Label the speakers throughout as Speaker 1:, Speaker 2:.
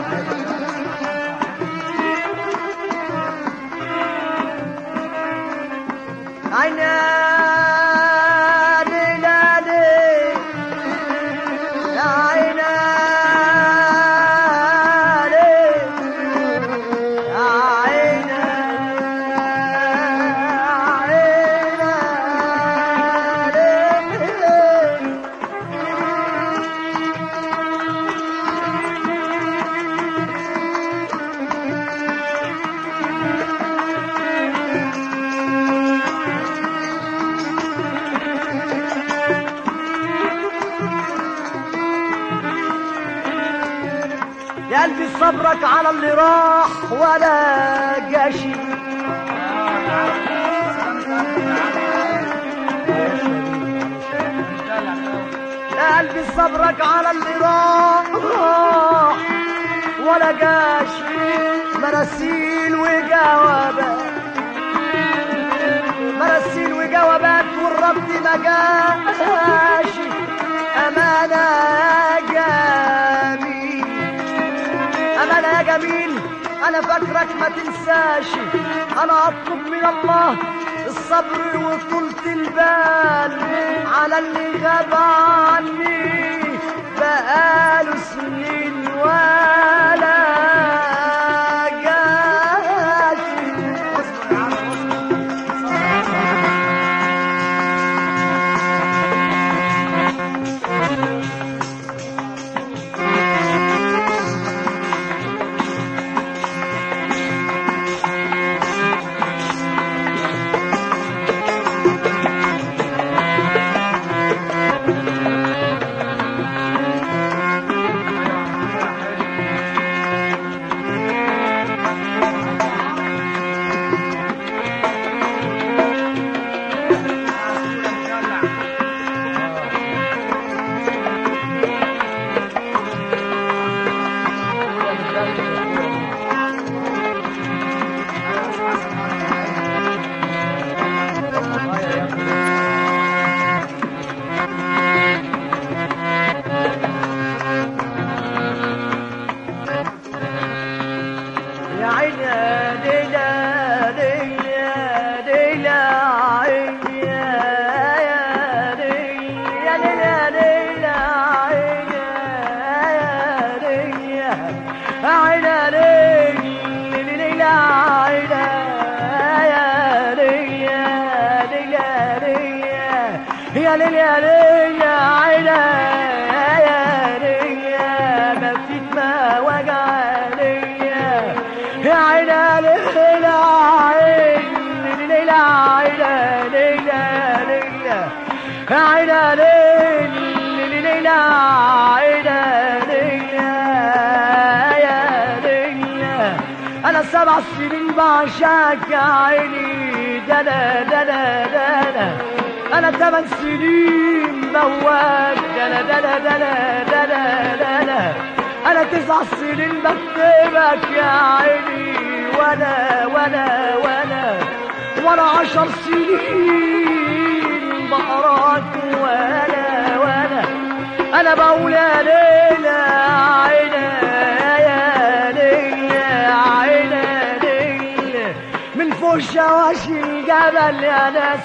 Speaker 1: يا قلبي صبرك على اللي راح ولا جاشي، يا قلبي صبرك على اللي راح ولا جاشي، مراسيل وجوابات مراسيل وجوابات والرد ما جاشي، أمانة جميل أمانة يا جميل، أنا فاكرك ما تنساش، أنا أطلب من الله الصبر وطولة البال على اللي غاب عني بقاله سنين ولا جاشي. يا ليل يا ليل يا عيني يا ليل ما فيك ما وجع ليا يا عيني يا ليل يا عيني يا ليل يا عيني يا ليل يا ليل أنا 7 سنين بعشقك يا عيني دنا أنا 8 سنين بواك دنا أنا 9 سنين بكتبك يا عيني وأنا 10 سنين بقراك أنا بقول يا ليل يا عيني من فوق شواشي الجبل يا ناس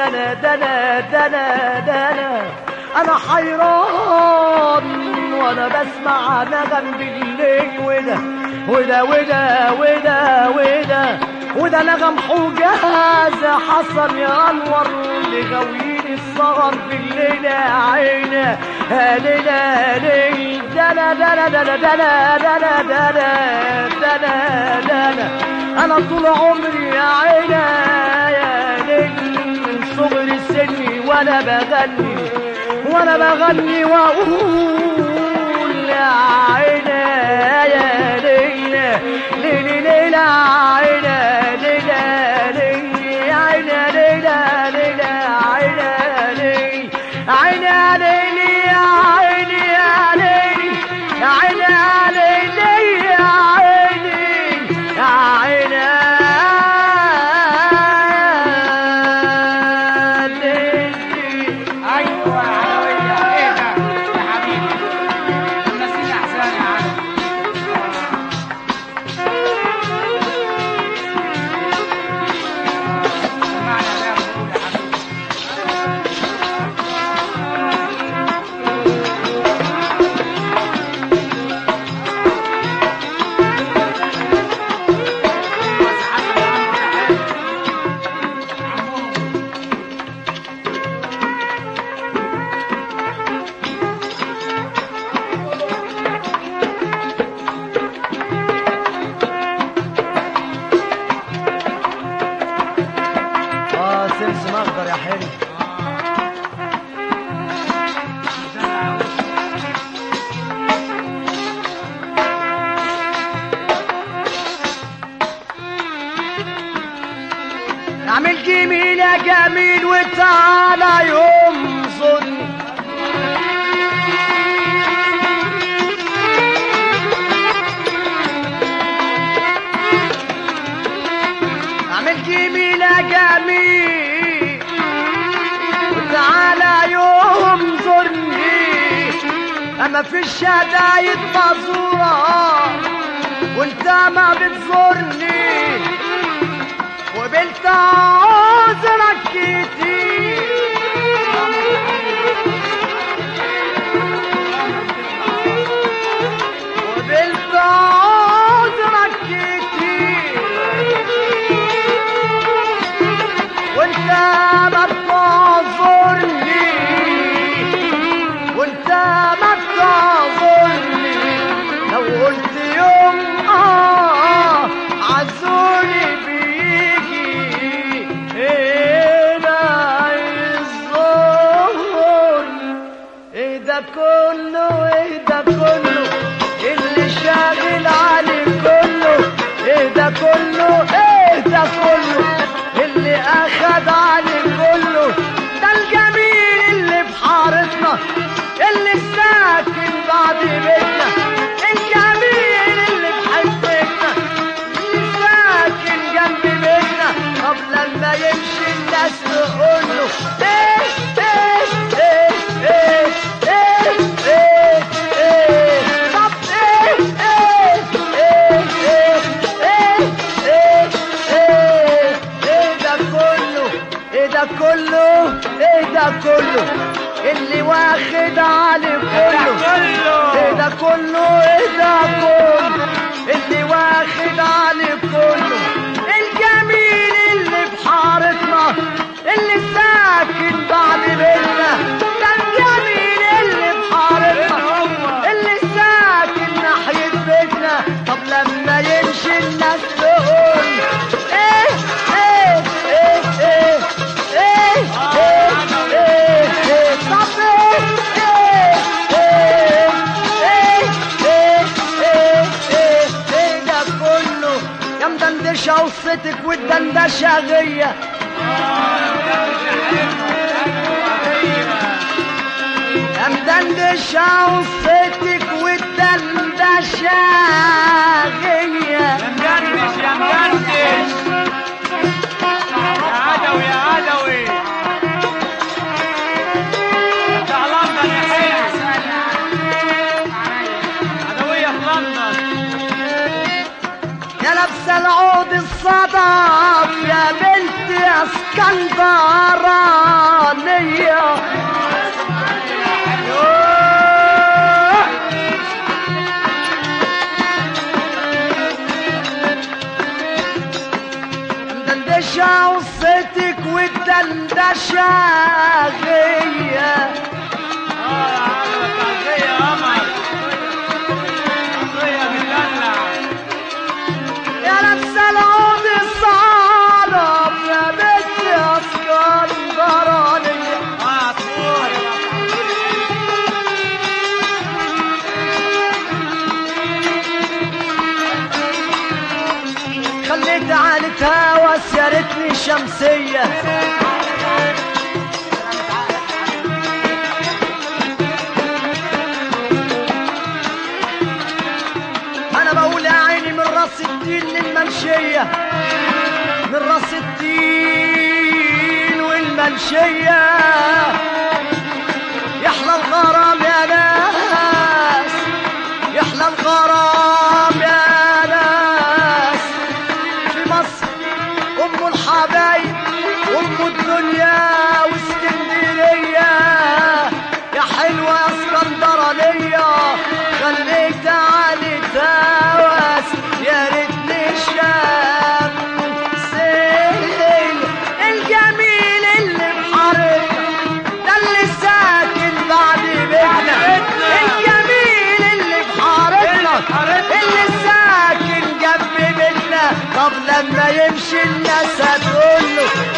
Speaker 1: دنا أنا حيران وأنا بسمع نغم بالليل وده نغم حجاز حصل يا أنور لغويين السهر بالليل يا عيني ليل دنا أنا طول عمري يا عيني يا ليل من صغر سني وأنا بغني وأقول يا عيني يا ليل ليل عيني ليل عيني ليل عيني يا ليل يا عيني يا ليل يا عيني يا ليل يا عيني يا عيني
Speaker 2: ايوه علوية ايه ده يا حبيبي الناس الاحزان يا
Speaker 1: يمين يا جميل وتعالى ينظرني. عملت يمين يا جميل وتعالى ينظرني. اما في الشدايد مزورة وانت ما بتزورني، وقبلت عذرك كتير. وقبلت عذرك كتير وانت ما بتعذرني، وانت ما بتعذرني. لو قلت يوم عزوني بيجي هنا الظهر. ايه ده كله، ايه ده كله اللي شاغل علي كله. ايه ده كله، ايه ده كله اللي اخد علي كله. ده الجميل اللي في حارتنا اللي ساكن بعد بيتنا، الجميل اللي بحبتنا اللي ساكن جنب بيتنا. طب لما يمشي الناس تقول له ايه ايه ايه ايه ايه ايه ايه. طب ايه ايه ايه ايه ايه ايه ايه. ايه ده كله، ايه ده كله، ايه ده كله اللي واخد علي كله. ايه ده كله، ايه ده كله اللي واخد علي كله. الجميل اللي في حارتنا اللي ساكن بعد بيتنا، ده الجميل اللي في حارتنا اللي ساكن ناحية بيتنا. طب لما يمشي الناس تقول ايه ايه ايه ايه ايه ايه ايه ايه. طب ايه ايه ايه ايه ايه ايه ايه. ايه ده كله يا مدندشة وصتك والدندشة غية. يا مدندشة وصتك والدندشة غية.
Speaker 2: يا مدندش يا مدندش يا عدوي يا عدوي بتاع لندن يا حلو. عدوية في لندن.
Speaker 1: يا لابسة العود الصدف يا بنت اسكندرانية. مدندشة وصتك والدندشة غية.
Speaker 2: تعزية يا قمر، تعزية بتدلع.
Speaker 1: يا لابسة العود الصدف يا بنت اسكندرانية.
Speaker 2: عصفور
Speaker 1: خليت عالة هوا سيرتني شمسية. انا بقول يا عيني من راس الدين للمنشية، من راس الدين والمنشية. يحلى الغرام يا ناس، يحلى الغرام يا ناس. في مصر ام الحبايب ام الدنيا واسكندرية. يا حلوة يا اسكندرانية خليك علي تواس. يا ريتني شاف سيل الجميل اللي بحارتنا، ده اللي ساكن بعد بيتنا. الجميل اللي بحارتنا اللي ساكن جنب بيتنا. طب لما يمشي الناس هتقول له